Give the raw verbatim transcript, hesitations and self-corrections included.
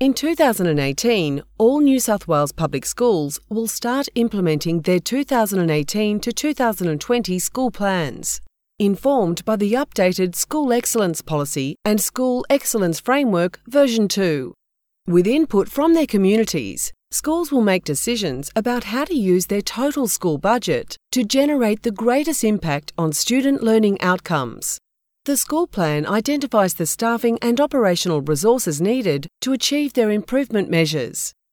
In two thousand eighteen, all New South Wales public schools will start implementing their two thousand eighteen to two thousand twenty school plans, informed by the updated School Excellence Policy and School Excellence Framework version two. With input from their communities, schools will make decisions about how to use their total school budget to generate the greatest impact on student learning outcomes. The school plan identifies the staffing and operational resources needed to achieve their improvement measures.